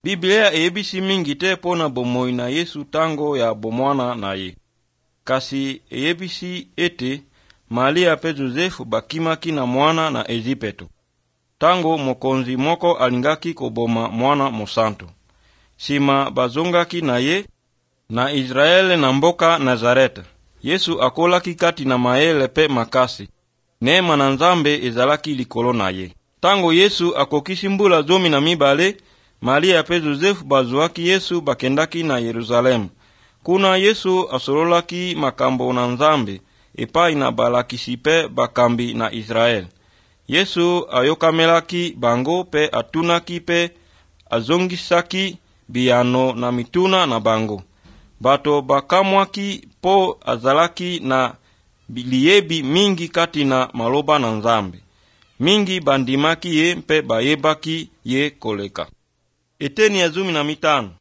Biblia eyebisi mingi te pona bomoi na Yesu tango ya bomwana na ye. Kasi eyebisi ete Maria pe Josefu bakimaki na mwana na Ezipeto. Tango mokonzi moko alingaki koboma mwana mosantu. Sima bazongaki na ye na Israele na mboka Nazareta. Yesu akolaki kati na mayele pe makasi. Neema na Nzambe ezalaki likolo na ye. Tango Yesu akokisi mbula 12, Maria pe Josefu bazwaki Yesu bakendaki na Yerusalemu. Kuna Yesu asololaki makambo na Nzambe epai na balakisi pe bakambi na Israel. Yesu ayokamelaki bango pe atunaki pe azongisaki biyano na mituna na bango. Bato bakamwaki po azalaki na liyebi mingi kati na maloba na Nzambe. Mingi bandimaki ye mpe bayebaki ye koleka. Eteni ya 15.